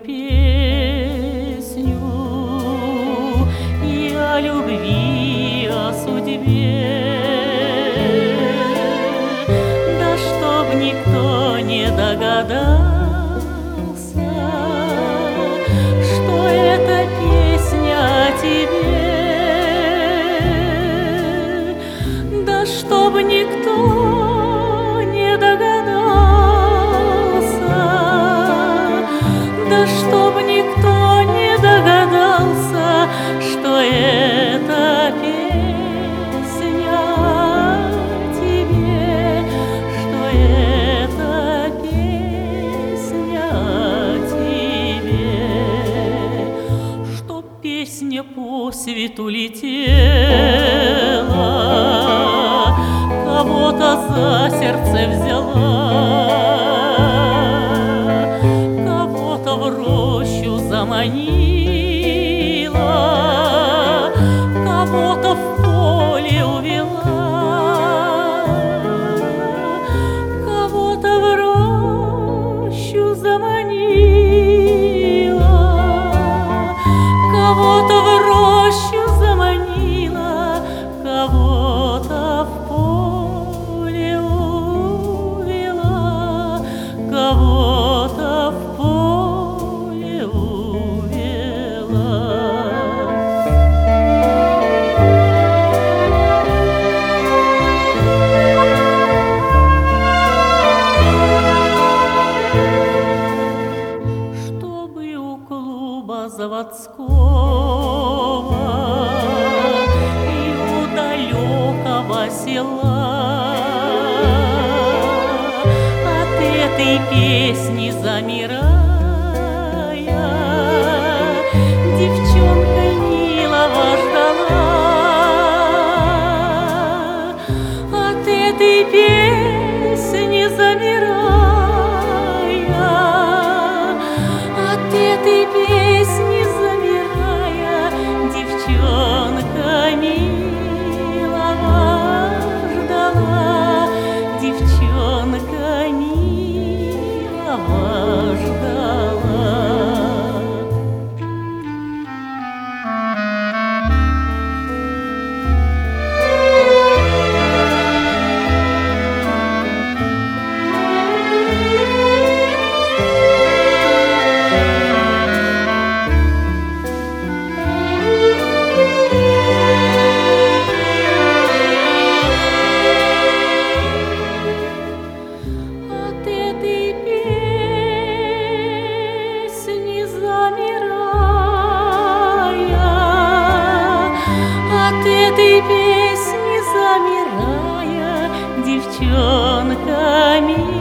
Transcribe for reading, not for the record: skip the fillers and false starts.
песню и о любви, о судьбе, да чтоб никто не догадался, что это песня о тебе, да чтоб никто не догадался, да чтоб никто не догадался, что это песня о тебе, что это песня о тебе, что песня по свету летела, кого-то за сердце взяла, кого-то в рощу заманила, кого-то в поле увела, кого-то в рощу заманила, кого-то в рощу заманила, кого-то в поле увела, кого-то в поле увела. Чтобы у клуба заводского и у далекого села от этой песни замирая, девчонка милого ждала, от этой песни замирая, от этой песни замирая, девчонка милого ждала, девчонка милого ждала. От этой песни замирая, от этой песни замирая, девчонка милая